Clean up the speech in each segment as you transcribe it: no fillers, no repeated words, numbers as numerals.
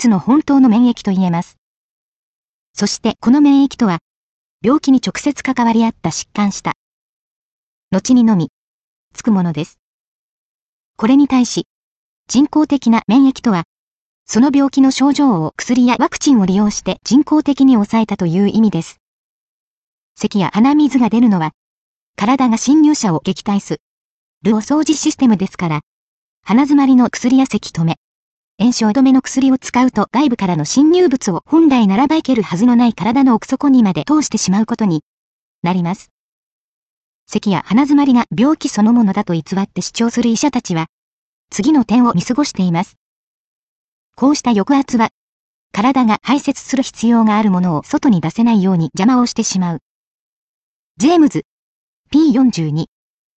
つの本当の免疫と言えます。そしてこの免疫とは、病気に直接関わり合った疾患した後にのみ、つくものです。これに対し、人工的な免疫とは、その病気の症状を薬やワクチンを利用して人工的に抑えたという意味です。咳や鼻水が出るのは、体が侵入者を撃退するお掃除システムですから、鼻詰まりの薬や咳止め、炎症止めの薬を使うと外部からの侵入物を本来ならばいけるはずのない体の奥底にまで通してしまうことになります。咳や鼻詰まりが病気そのものだと偽って主張する医者たちは、次の点を見過ごしています。こうした抑圧は、体が排泄する必要があるものを外に出せないように邪魔をしてしまう。ジェームズ P42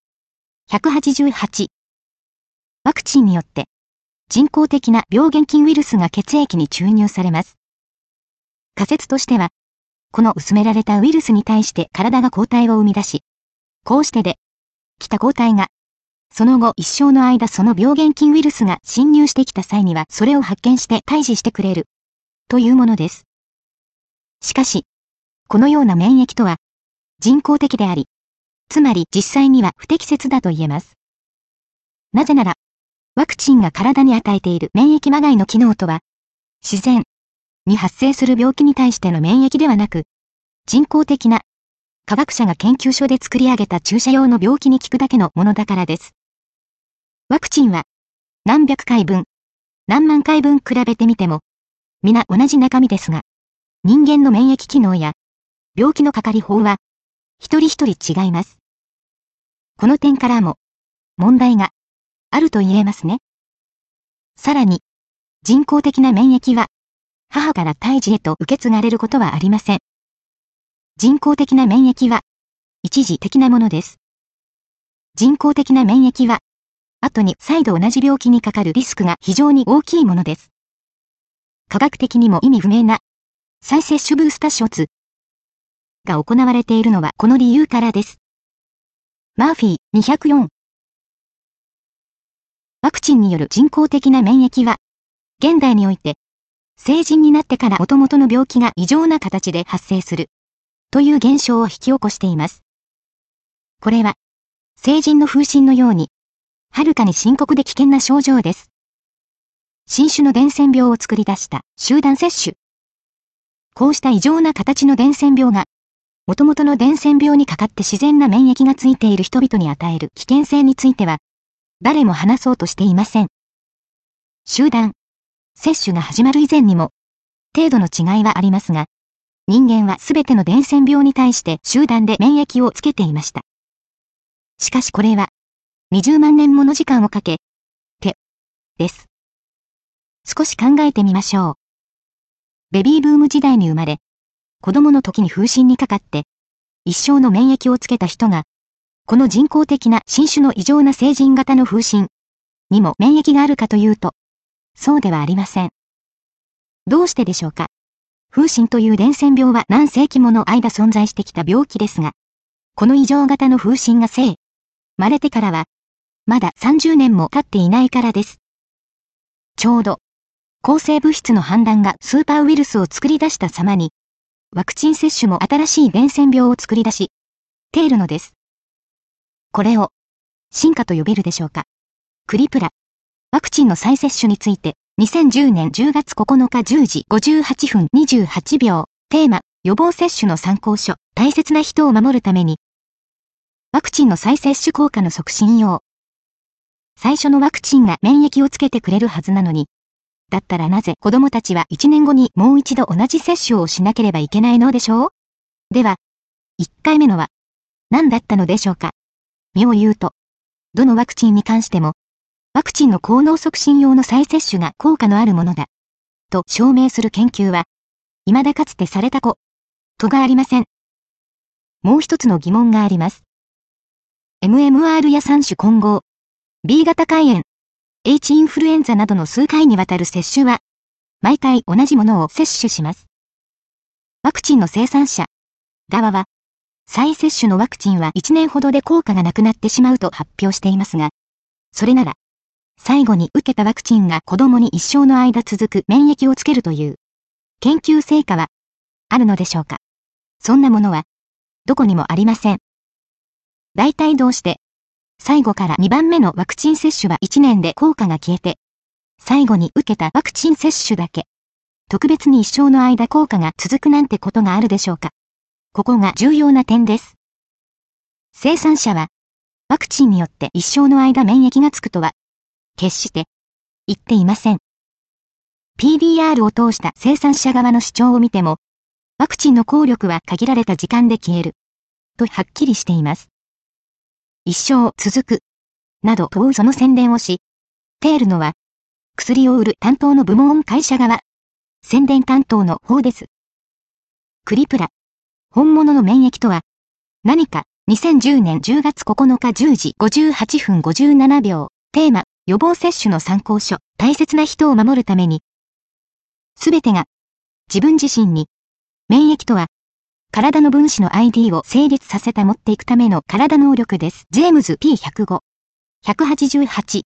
188ワクチンによって人工的な病原菌ウイルスが血液に注入されます。仮説としては、この薄められたウイルスに対して体が抗体を生み出し、こうしてできた抗体が、その後一生の間その病原菌ウイルスが侵入してきた際にはそれを発見して退治してくれる、というものです。しかし、このような免疫とは、人工的であり、つまり実際には不適切だと言えます。なぜなら、ワクチンが体に与えている免疫まがいの機能とは、自然に発生する病気に対しての免疫ではなく、人工的な科学者が研究所で作り上げた注射用の病気に効くだけのものだからです。ワクチンは何百回分、何万回分比べてみても、皆同じ中身ですが、人間の免疫機能や病気のかかり法は一人一人違います。この点からも問題があると言えますね。さらに、人工的な免疫は母から胎児へと受け継がれることはありません。人工的な免疫は一時的なものです。人工的な免疫は後に再度同じ病気にかかるリスクが非常に大きいものです。科学的にも意味不明な再接種ブースターショッツが行われているのはこの理由からです。マーフィー204ワクチンによる人工的な免疫は現代において成人になってから元々の病気が異常な形で発生するという現象を引き起こしています。これは成人の風疹のようにはるかに深刻で危険な症状です。新種の伝染病を作り出した集団接種。こうした異常な形の伝染病が、元々の伝染病にかかって自然な免疫がついている人々に与える危険性については、誰も話そうとしていません。集団接種が始まる以前にも、程度の違いはありますが、人間はすべての伝染病に対して集団で免疫をつけていました。しかしこれは、20万年もの時間をかけて、です。少し考えてみましょう。ベビーブーム時代に生まれ、子供の時に風疹にかかって、一生の免疫をつけた人が、この人工的な新種の異常な成人型の風疹にも免疫があるかというと、そうではありません。どうしてでしょうか。風疹という伝染病は何世紀もの間存在してきた病気ですが、この異常型の風疹が生まれてからは、まだ30年も経っていないからです。ちょうど、抗生物質の判断がスーパーウイルスを作り出した様に、ワクチン接種も新しい伝染病を作り出し、ているのです。これを、進化と呼べるでしょうか。クリプラ、ワクチンの再接種について、2010年10月9日10時58分28秒、テーマ、予防接種の参考書、大切な人を守るために、ワクチンの再接種効果の促進用。最初のワクチンが免疫をつけてくれるはずなのに、だったらなぜ子供たちは1年後にもう一度同じ接種をしなければいけないのでしょう？では、1回目のは何だったのでしょうか？身を言うと、どのワクチンに関しても、ワクチンの効能促進用の再接種が効果のあるものだ、と証明する研究は、未だかつてされたことがありません。もう一つの疑問があります。MMR や3種混合、B 型肝炎、H インフルエンザなどの数回にわたる接種は、毎回同じものを接種します。ワクチンの生産者側は、再接種のワクチンは1年ほどで効果がなくなってしまうと発表していますが、それなら、 最後に受けたワクチンが子供に一生の間続く免疫をつけるという研究成果はあるのでしょうか。そんなものはどこにもありません。大体どうして最後から2番目のワクチン接種は1年で効果が消えて、最後に受けたワクチン接種だけ特別に一生の間効果が続くなんてことがあるでしょうか。ここが重要な点です。生産者はワクチンによって一生の間免疫がつくとは決して言っていません。PDR を通した生産者側の主張を見ても、ワクチンの効力は限られた時間で消えるとはっきりしています。一生続くなどとその宣伝をしているのは薬を売る担当の部門会社側、宣伝担当の方です。クリプラ本物の免疫とは何か。2010年10月9日10時58分57秒。テーマ、予防接種の参考書。大切な人を守るために。すべてが自分自身に。免疫とは、体の分子の ID を成立させた持っていくための体能力です。ジェームズ P105。188。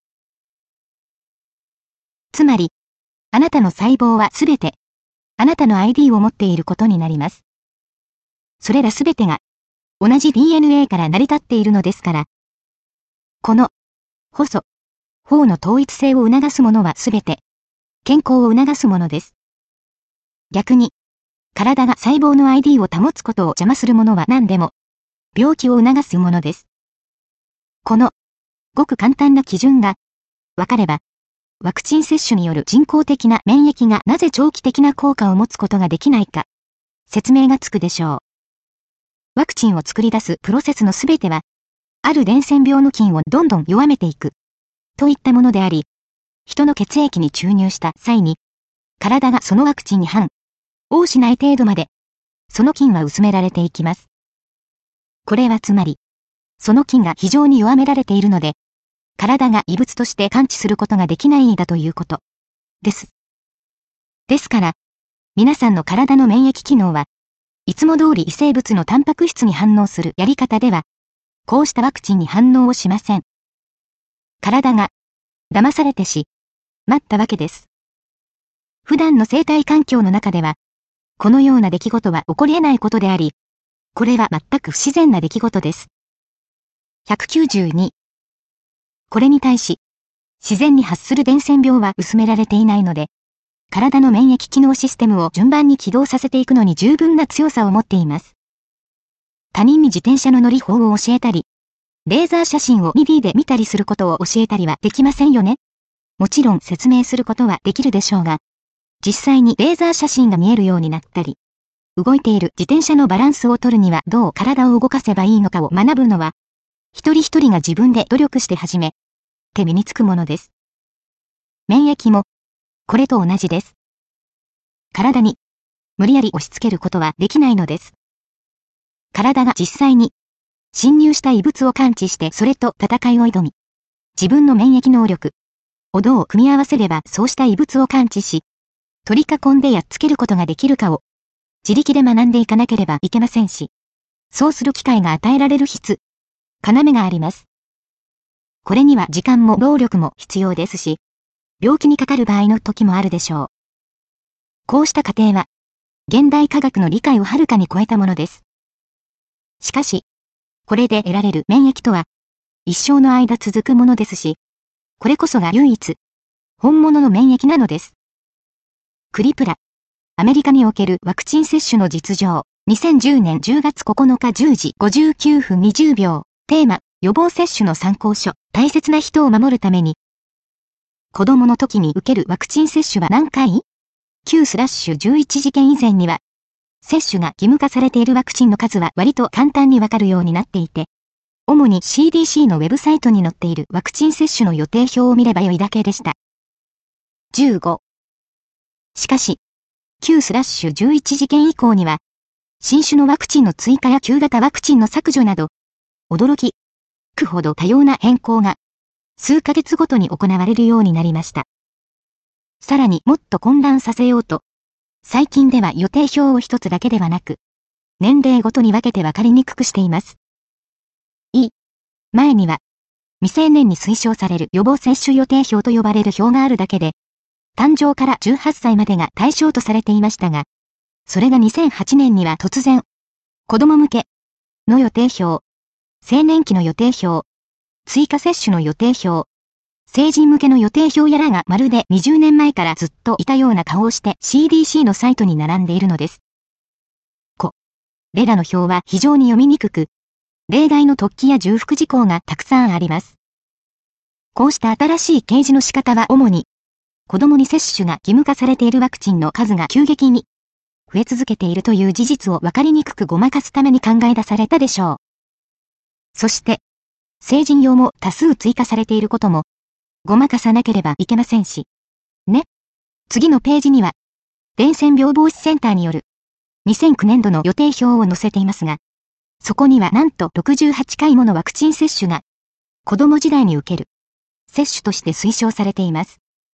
つまり、あなたの細胞はすべて、あなたの ID を持っていることになります。それらすべてが、同じ DNA から成り立っているのですから。この、法の統一性を促すものはすべて、健康を促すものです。逆に、体が細胞の ID を保つことを邪魔するものは何でも、病気を促すものです。この、ごく簡単な基準が、わかれば、ワクチン接種による人工的な免疫がなぜ長期的な効果を持つことができないか、説明がつくでしょう。ワクチンを作り出すプロセスのすべては、ある伝染病の菌をどんどん弱めていく、といったものであり、人の血液に注入した際に、体がそのワクチンに反応しない程度まで、その菌は薄められていきます。これはつまり、その菌が非常に弱められているので、体が異物として感知することができないんだということ、です。ですから、皆さんの体の免疫機能は、いつも通り異生物のタンパク質に反応するやり方では、こうしたワクチンに反応をしません。体が、騙されて待ったわけです。普段の生態環境の中では、このような出来事は起こり得ないことであり、これは全く不自然な出来事です。192。これに対し、自然に発する伝染病は薄められていないので、体の免疫機能システムを順番に起動させていくのに十分な強さを持っています。他人に自転車の乗り方を教えたり、レーザー写真を 2D で見たりすることを教えたりはできませんよね。もちろん説明することはできるでしょうが、実際にレーザー写真が見えるようになったり、動いている自転車のバランスを取るにはどう体を動かせばいいのかを学ぶのは、一人一人が自分で努力して始め、て身につくものです。免疫も、これと同じです。体に、無理やり押し付けることはできないのです。体が実際に、侵入した異物を感知してそれと戦いを挑み、自分の免疫能力をどう組み合わせればそうした異物を感知し、取り囲んでやっつけることができるかを、自力で学んでいかなければいけませんし、そうする機会が与えられる要があります。これには時間も労力も必要ですし、病気にかかる場合の時もあるでしょう。こうした過程は、現代科学の理解をはるかに超えたものです。しかし、これで得られる免疫とは、一生の間続くものですし、これこそが唯一、本物の免疫なのです。クリプラ、アメリカにおけるワクチン接種の実情、2010年10月9日10時59分20秒、テーマ、予防接種の参考書、大切な人を守るために、子供の時に受けるワクチン接種は何回 ?9/11 事件以前には、接種が義務化されているワクチンの数は割と簡単にわかるようになっていて、主に CDC のウェブサイトに載っているワクチン接種の予定表を見れば良いだけでした。15。しかし、9/11 事件以降には、新種のワクチンの追加や旧型ワクチンの削除など、驚くほど多様な変更が、数ヶ月ごとに行われるようになりました。さらにもっと混乱させようと、最近では予定表を一つだけではなく、年齢ごとに分けて分かりにくくしています。前には、 未成年に推奨される予防接種予定表と呼ばれる表があるだけで、誕生から18歳までが対象とされていましたが、それが2008年には突然、子供向けの予定表、青年期の予定表、追加接種の予定表、成人向けの予定表やらがまるで20年前からずっといたような顔をして CDC のサイトに並んでいるのです。これらの表は非常に読みにくく、例外の突起や重複事項がたくさんあります。こうした新しい掲示の仕方は主に、子供に接種が義務化されているワクチンの数が急激に増え続けているという事実を分かりにくくごまかすために考え出されたでしょう。そして、成人用も多数追加されていることも、ごまかさなければいけませんし。ね。次のページには、伝染病防止センターによる2009年度の予定表を載せていますが、そこにはなんと68回ものワクチン接種が、子供時代に受ける接種として推奨されています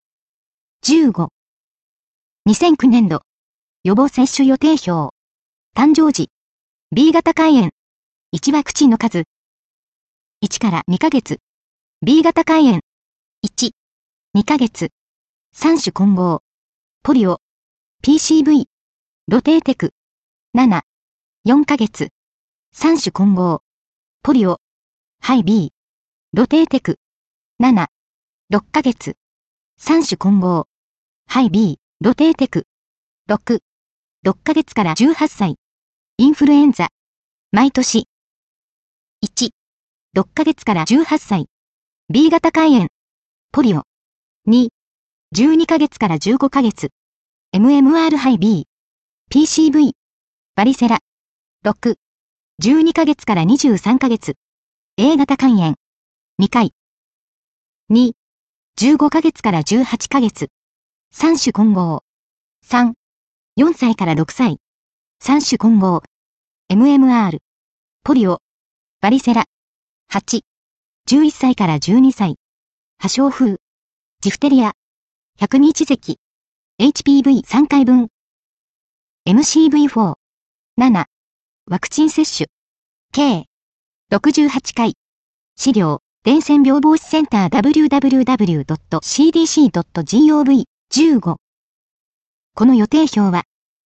。15。2009年度予防接種予定表。誕生時 B 型肝炎1ワクチンの数1から2ヶ月 B 型肝炎1、2ヶ月3種混合ポリオ PCV ロテーテク7、4ヶ月3種混合ポリオハイ B ロテーテク7、6ヶ月3種混合ハイ B ロテーテク6、6ヶ月から18歳インフルエンザ毎年1、6ヶ月から18歳 B 型肝炎ポリオ2、12ヶ月から15ヶ月 MMR ハイ B PCV バリセラ6、12ヶ月から23ヶ月 A 型肝炎2回2、15ヶ月から18ヶ月3種混合3、4歳から6歳3種混合 MMR ポリオバリセラ8、11歳から12歳破傷風ジフテリア百日咳 HPV3 回分 MCV4 7ワクチン接種計68回資料伝染病防止センター www.cdc.gov 15この予定表は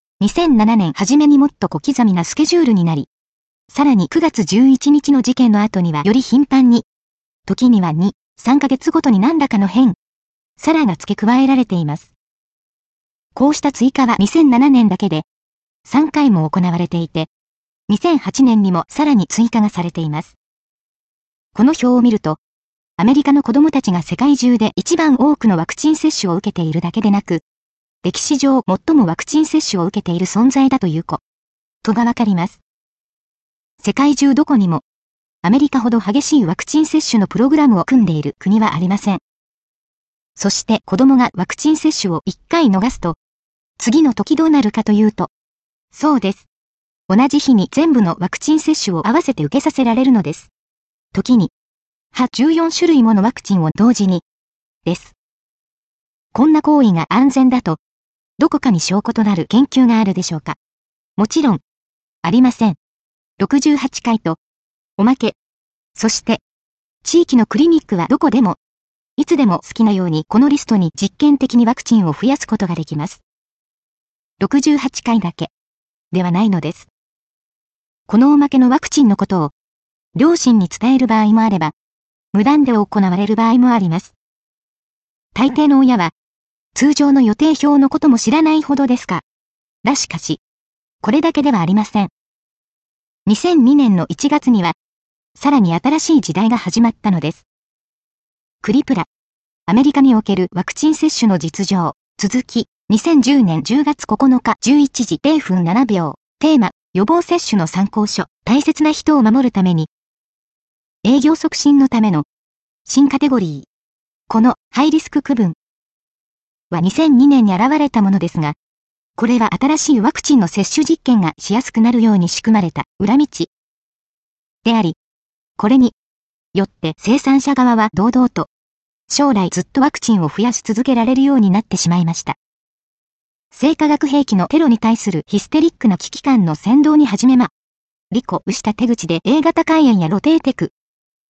2007年初めにもっと小刻みなスケジュールになりさらに9月11日の事件の後にはより頻繁に時には2、3ヶ月ごとに何らかの変さらが付け加えられています。こうした追加は2007年だけで3回も行われていて、2008年にもさらに追加がされています。この表を見ると、アメリカの子供たちが世界中で一番多くのワクチン接種を受けているだけでなく、歴史上最もワクチン接種を受けている存在だということがわかります。世界中どこにも、アメリカほど激しいワクチン接種のプログラムを組んでいる国はありません。そして子供がワクチン接種を1回逃すと、次の時どうなるかというと、そうです。同じ日に全部のワクチン接種を合わせて受けさせられるのです。時に、14種類ものワクチンを同時に、です。こんな行為が安全だと、どこかに証拠となる研究があるでしょうか。もちろん、ありません。68回と、おまけ。そして、地域のクリニックはどこでも、いつでも好きなようにこのリストに実験的にワクチンを増やすことができます。68回だけ、ではないのです。このおまけのワクチンのことを、両親に伝える場合もあれば、無断で行われる場合もあります。大抵の親は、通常の予定表のことも知らないほどですか。しかし、これだけではありません。2002年の1月には、さらに新しい時代が始まったのです。クリプラ。アメリカにおけるワクチン接種の実情。続き、2010年10月9日11時0分7秒。テーマ、予防接種の参考書。大切な人を守るために。営業促進のための新カテゴリー。このハイリスク区分は2002年に現れたものですが、これは新しいワクチンの接種実験がしやすくなるように仕組まれた裏道であり、これによって生産者側は堂々と将来ずっとワクチンを増やし続けられるようになってしまいました。生化学兵器のテロに対するヒステリックな危機感の先導に始め利己した手口で A 型肝炎やロテーテク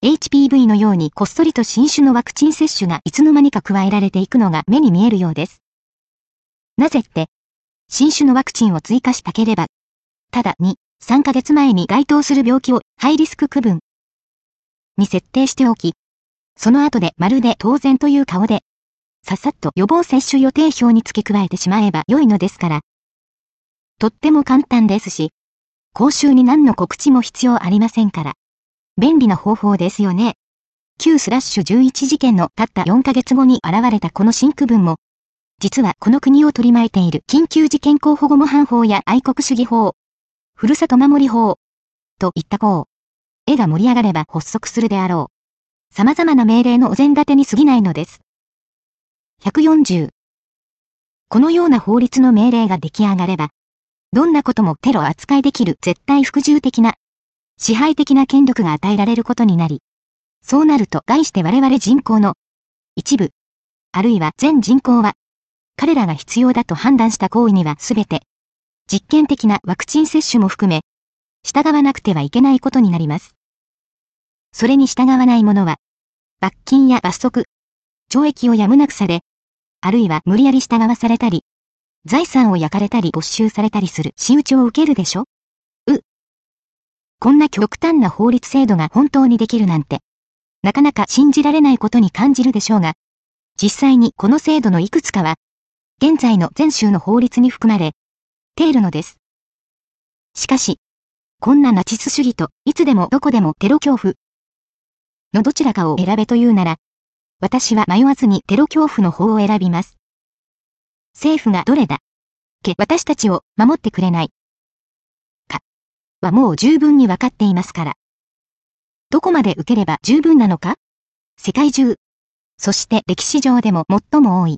HPV のようにこっそりと新種のワクチン接種がいつの間にか加えられていくのが目に見えるようです。なぜって、新種のワクチンを追加したければ、ただ2、3ヶ月前に該当する病気をハイリスク区分に設定しておき、その後でまるで当然という顔で、ささっと予防接種予定表に付け加えてしまえば良いのですから。とっても簡単ですし、講習に何の告知も必要ありませんから。便利な方法ですよね。Q/11 事件のたった4ヶ月後に現れたこの新区分も、実はこの国を取り巻いている緊急時健康保護模範法や愛国主義法、ふるさと守り法、といった絵が盛り上がれば発足するであろう。様々な命令のお膳立てに過ぎないのです。140。このような法律の命令が出来上がれば、どんなこともテロ扱いできる絶対服従的な、支配的な権力が与えられることになり、そうなると概して我々人口の一部、あるいは全人口は、彼らが必要だと判断した行為にはすべて、実験的なワクチン接種も含め、従わなくてはいけないことになります。それに従わない者は、罰金や罰則、懲役をやむなくされ、あるいは無理やり従わされたり、財産を焼かれたり没収されたりする仕打ちを受けるでしょ？こんな極端な法律制度が本当にできるなんて、なかなか信じられないことに感じるでしょうが、実際にこの制度のいくつかは、現在の全州の法律に含まれているのです。しかし、こんなナチス主義といつでもどこでもテロ恐怖のどちらかを選べというなら、私は迷わずにテロ恐怖の方を選びます。政府がどれだけ私たちを守ってくれないかはもう十分にわかっていますから。どこまで受ければ十分なのか？世界中、そして歴史上でも最も多い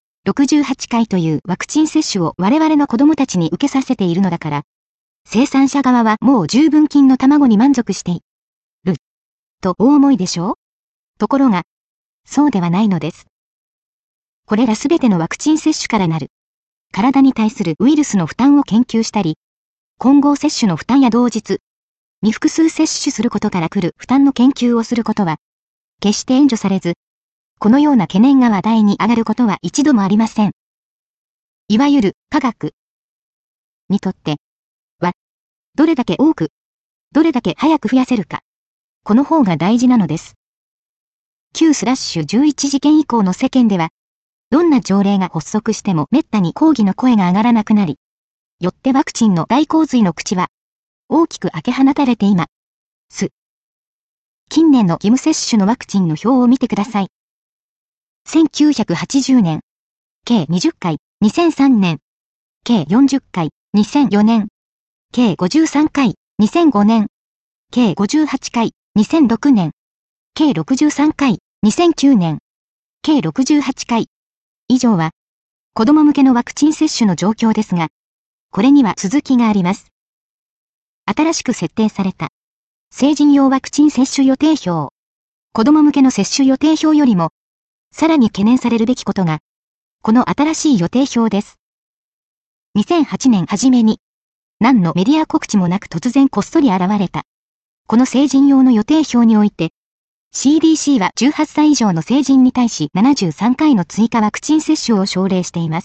68回というワクチン接種を我々の子供たちに受けさせているのだから、生産者側はもう十分金の卵に満足しているとお思いでしょう？ところが、そうではないのです。これらすべてのワクチン接種からなる体に対するウイルスの負担を研究したり、混合接種の負担や同日に複数接種することから来る負担の研究をすることは、決して援助されず、このような懸念が話題に上がることは一度もありません。いわゆる科学にとっては、どれだけ多く、どれだけ早く増やせるか、この方が大事なのです。Q/11 事件以降の世間では、どんな条例が発足しても滅多に抗議の声が上がらなくなり、よってワクチンの大洪水の口は、大きく開け放たれています。近年の義務接種のワクチンの表を見てください。1980年、計20回、2003年、計40回、2004年、計53回、2005年、計58回、2006年、計63回、2009年、計68回以上は、子供向けのワクチン接種の状況ですが、これには続きがあります。新しく設定された、成人用ワクチン接種予定表。子供向けの接種予定表よりも、さらに懸念されるべきことが、この新しい予定表です。2008年初めに、何のメディア告知もなく突然こっそり現れた。この成人用の予定表において、CDC は18歳以上の成人に対し73回の追加ワクチン接種を奨励しています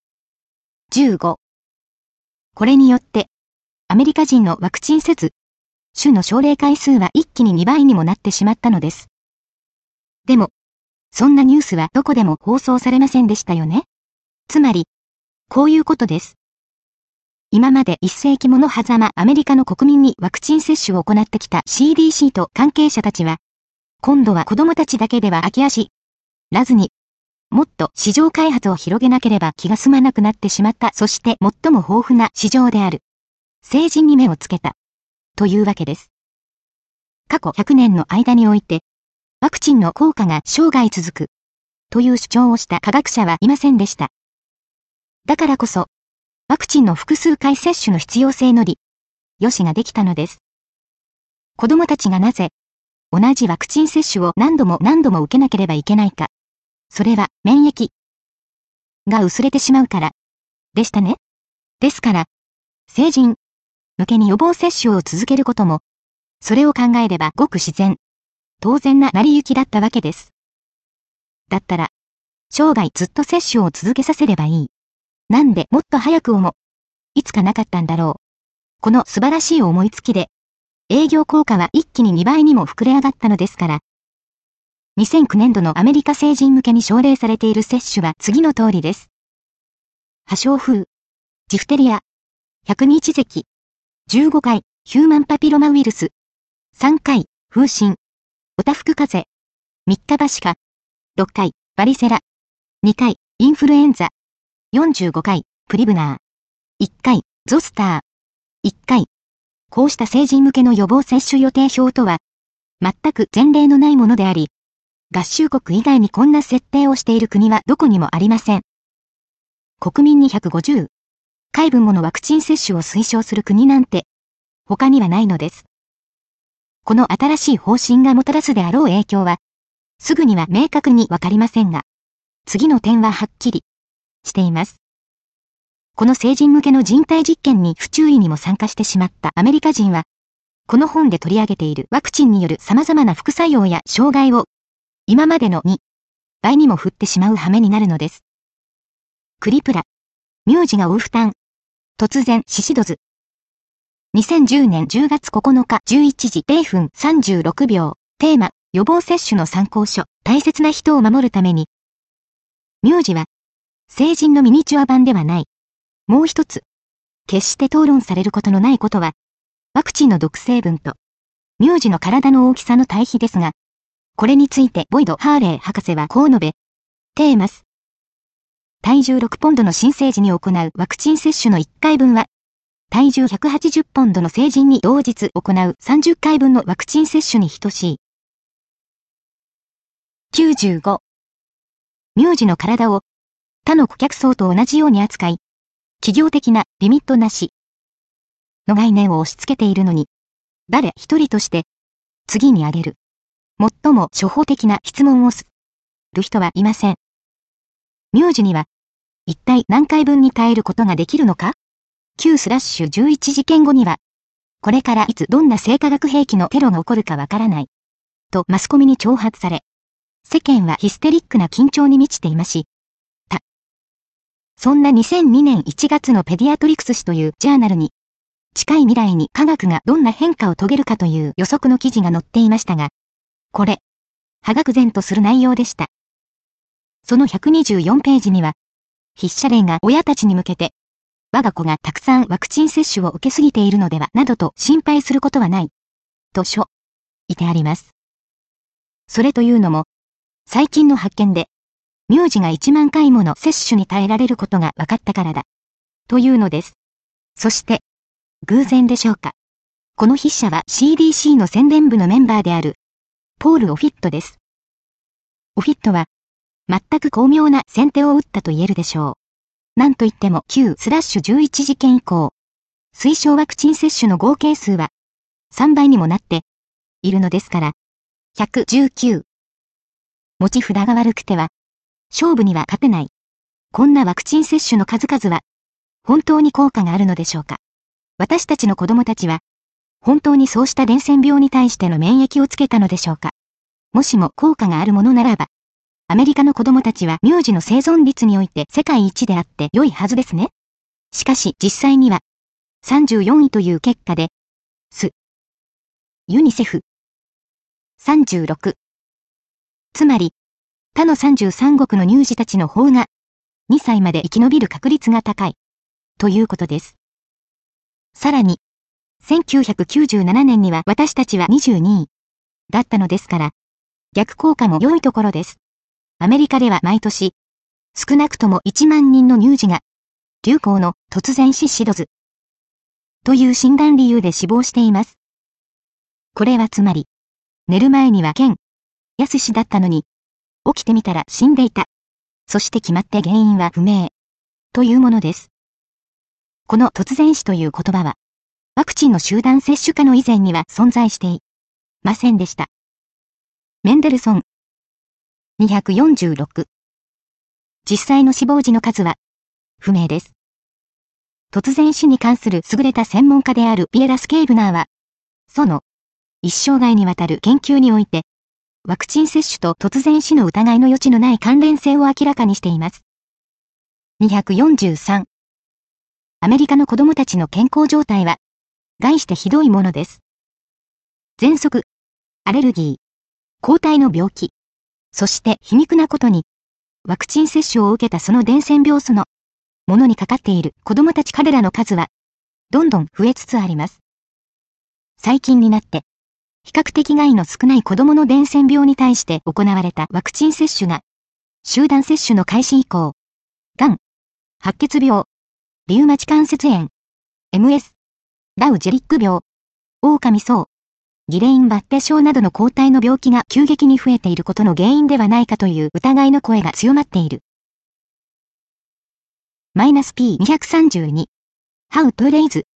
。15。これによって、アメリカ人のワクチン接種の奨励回数は一気に2倍にもなってしまったのです。でも、そんなニュースはどこでも放送されませんでしたよね。つまり、こういうことです。今まで1世紀もの狭間アメリカの国民にワクチン接種を行ってきた CDC と関係者たちは、今度は子供たちだけでは飽き足らずに、もっと市場開発を広げなければ気が済まなくなってしまった。そして最も豊富な市場である。成人に目をつけた。というわけです。過去100年の間において、ワクチンの効果が生涯続く。という主張をした科学者はいませんでした。だからこそ、ワクチンの複数回接種の必要性のよしができたのです。子供たちがなぜ、同じワクチン接種を何度も受けなければいけないか。それは免疫が薄れてしまうから。でしたね。ですから、成人向けに予防接種を続けることも、それを考えればごく自然当然な成り行きだったわけです。だったら、生涯ずっと接種を続けさせればいい。なんでもっと早くをも、いつかなかったんだろう。この素晴らしい思いつきで、営業効果は一気に2倍にも膨れ上がったのですから。2009年度のアメリカ成人向けに奨励されている接種は次の通りです。破傷風、ジフテリア、百日咳、15回、ヒューマンパピロマウイルス、3回、風疹、おたふく風邪、3日バシカ、6回、バリセラ、2回、インフルエンザ、45回、プリブナー、1回、ゾスター、1回。こうした成人向けの予防接種予定表とは、全く前例のないものであり、合衆国以外にこんな設定をしている国はどこにもありません。国民に150回分ものワクチン接種を推奨する国なんて、他にはないのです。この新しい方針がもたらすであろう影響は、すぐには明確にわかりませんが、次の点ははっきりしています。この成人向けの人体実験に不注意にも参加してしまったアメリカ人は、この本で取り上げているワクチンによる様々な副作用や障害を、今までの2倍にも振ってしまう羽目になるのです。クリプラ、乳児が負う負担、突然シシドズ。2010年10月9日11時0分36秒、テーマ、予防接種の参考書、大切な人を守るために。乳児は、成人のミニチュア版ではない。もう一つ、決して討論されることのないことは、ワクチンの毒成分と、乳児の体の大きさの対比ですが、これについてボイド・ハーレー博士はこう述べ、テーマス。体重6ポンドの新生児に行うワクチン接種の1回分は、体重180ポンドの成人に同日行う30回分のワクチン接種に等しい。95. 乳児の体を他の顧客層と同じように扱い、企業的なリミットなしの概念を押し付けているのに、誰一人として次に挙げる最も初歩的な質問をする人はいません。乳児には一体何回分に耐えることができるのか ?9/11 事件後には、これからいつどんな生化学兵器のテロが起こるかわからない。とマスコミに挑発され、世間はヒステリックな緊張に満ちていました。そんな2002年1月のペディアトリクス誌というジャーナルに、近い未来に科学がどんな変化を遂げるかという予測の記事が載っていましたが、これ、歯がく然とする内容でした。その124ページには、筆者連が親たちに向けて、我が子がたくさんワクチン接種を受けすぎているのではなどと心配することはない。と書いてあります。それというのも、最近の発見で、乳児が1万回もの接種に耐えられることが分かったからだ。というのです。そして、偶然でしょうか。この筆者は CDC の宣伝部のメンバーである、ポール・オフィットです。オフィットは、全く巧妙な先手を打ったと言えるでしょう。なんといっても 9/11 事件以降、推奨ワクチン接種の合計数は、3倍にもなっているのですから、119。持ち札が悪くては、勝負には勝てない。こんなワクチン接種の数々は、本当に効果があるのでしょうか。私たちの子供たちは、本当にそうした伝染病に対しての免疫をつけたのでしょうか。もしも効果があるものならば、アメリカの子供たちは乳児の生存率において世界一であって良いはずですね。しかし実際には、34位という結果で、ユニセフ。36。つまり、他の33国の乳児たちの方が、2歳まで生き延びる確率が高い。ということです。さらに、1997年には私たちは22位だったのですから、逆効果も良いところです。アメリカでは毎年、少なくとも1万人の乳児が、流行の突然死シドズという診断理由で死亡しています。これはつまり、寝る前には安しだったのに、起きてみたら死んでいた。そして決まって原因は不明。というものです。この突然死という言葉は、ワクチンの集団接種化の以前には存在していませんでした。メンデルソン。246。実際の死亡時の数は、不明です。突然死に関する優れた専門家であるピエラ・スケーブナーは、その、一生涯にわたる研究において、 ワクチン接種と突然死の疑いの余地のない関連性を明らかにしています。243。アメリカの子供たちの健康状態は、概してひどいものです。喘息、アレルギー、抗体の病気、そして皮肉なことに、ワクチン接種を受けたその伝染病そのものにかかっている子供たち彼らの数は、どんどん増えつつあります。最近になって、比較的害の少ない子供の伝染病に対して行われたワクチン接種が、集団接種の開始以降、がん、白血病、リウマチ関節炎、MS、ダウジェリック病、狼瘡、ギレインバッテ症などの抗体の病気が急激に増えていることの原因ではないかという疑いの声が強まっている。-P232。How to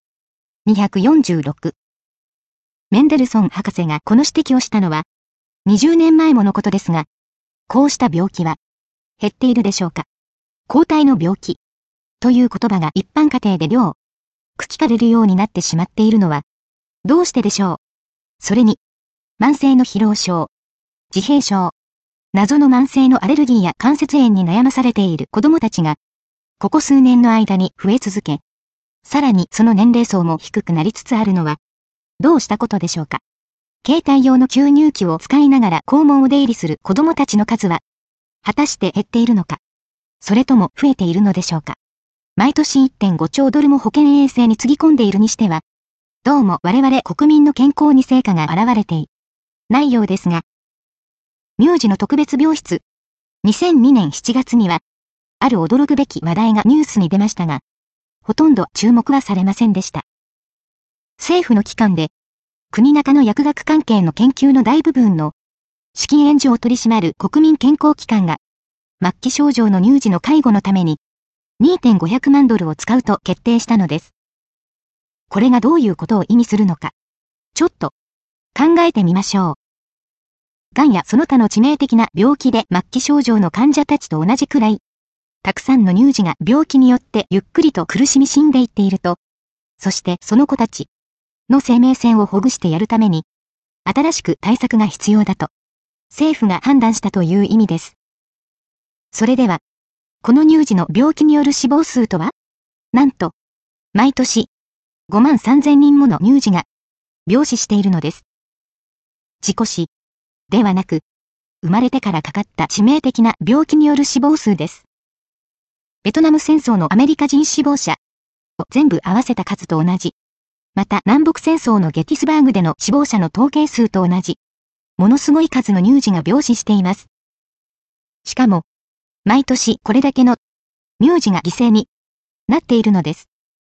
raise。246。メンデルソン博士がこの指摘をしたのは、20年前ものことですが、こうした病気は、減っているでしょうか。抗体の病気、という言葉が一般家庭でよく聞かれるようになってしまっているのは、どうしてでしょう。それに、慢性の疲労症、自閉症、謎の慢性のアレルギーや関節炎に悩まされている子供たちが、ここ数年の間に増え続け、さらにその年齢層も低くなりつつあるのは、どうしたことでしょうか。携帯用の吸入器を使いながら肛門を出入りする子供たちの数は、果たして減っているのか、それとも増えているのでしょうか。毎年 1.5 兆ドルも保健衛生につぎ込んでいるにしては、どうも我々国民の健康に成果が現れていないようですが、乳児の特別病室、2002年7月には、ある驚くべき話題がニュースに出ましたが、ほとんど注目はされませんでした。政府の機関で、国中の薬学関係の研究の大部分の資金援助を取り締まる国民健康機関が、末期症状の乳児の介護のために、2.500万ドルを使うと決定したのです。これがどういうことを意味するのか、ちょっと考えてみましょう。がんやその他の致命的な病気で末期症状の患者たちと同じくらい、たくさんの乳児が病気によってゆっくりと苦しみ死んでいっていると、そしてその子たちの生命線をほぐしてやるために、新しく対策が必要だと、政府が判断したという意味です。それでは、この乳児の病気による死亡数とは、なんと、毎年、53,000人もの乳児が病死しているのです。事故死ではなく、生まれてからかかった致命的な病気による死亡数です。ベトナム戦争のアメリカ人死亡者を全部合わせた数と同じ。また南北戦争のゲティスバーグでの死亡者の統計数と同じ。ものすごい数の乳児が病死しています。しかも、毎年これだけの乳児が犠牲になっているのです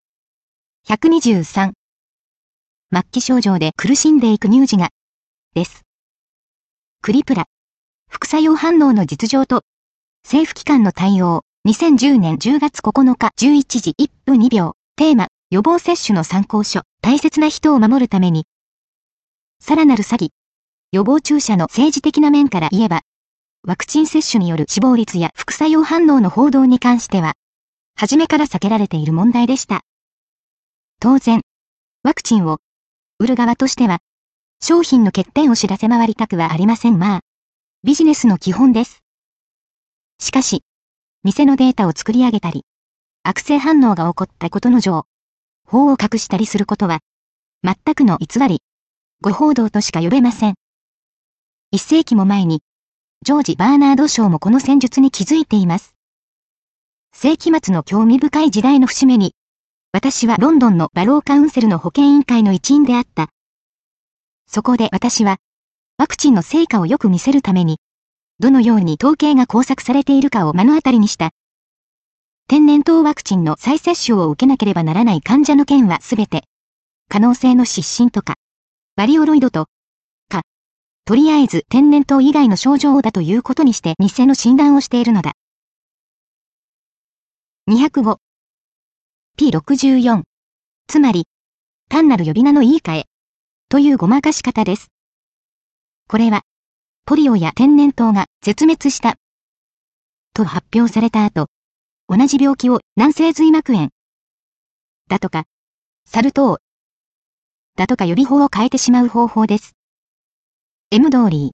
。123。末期症状で苦しんでいく乳児が、です。クリプラ。副作用反応の実情と、政府機関の対応。2010年10月9日11時1分2秒。テーマ、予防接種の参考書。大切な人を守るために。さらなる詐欺。予防注射の政治的な面から言えば、ワクチン接種による死亡率や副作用反応の報道に関しては、初めから避けられている問題でした。当然、ワクチンを売る側としては、商品の欠点を知らせ回りたくはありません。ビジネスの基本です。しかし、偽のデータを作り上げたり、悪性反応が起こったことの情報を隠したりすることは、全くの偽り、誤報道としか呼べません。1世紀も前に、ジョージ・バーナード・ショーもこの戦術に気づいています。世紀末の興味深い時代の節目に、私はロンドンのバローカウンセルの保健委員会の一員であった。そこで私は、ワクチンの成果をよく見せるために、どのように統計が工作されているかを目の当たりにした。天然痘ワクチンの再接種を受けなければならない患者の件はすべて、可能性の失神とか、バリオロイドとか、とりあえず天然痘以外の症状だということにして偽の診断をしているのだ。205。P64。つまり、単なる呼び名の言い換え、というごまかし方です。これは、ポリオや天然痘が絶滅した、と発表された後、同じ病気を軟性髄膜炎、だとか、サル痘、だとか呼び法を変えてしまう方法です。 M 通り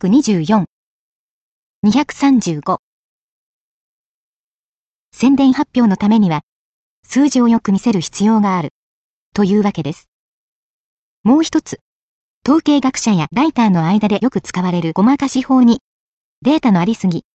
224。235。宣伝発表のためには、数字をよく見せる必要がある。というわけです。もう一つ。統計学者やライターの間でよく使われるごまかし法に、データのありすぎ、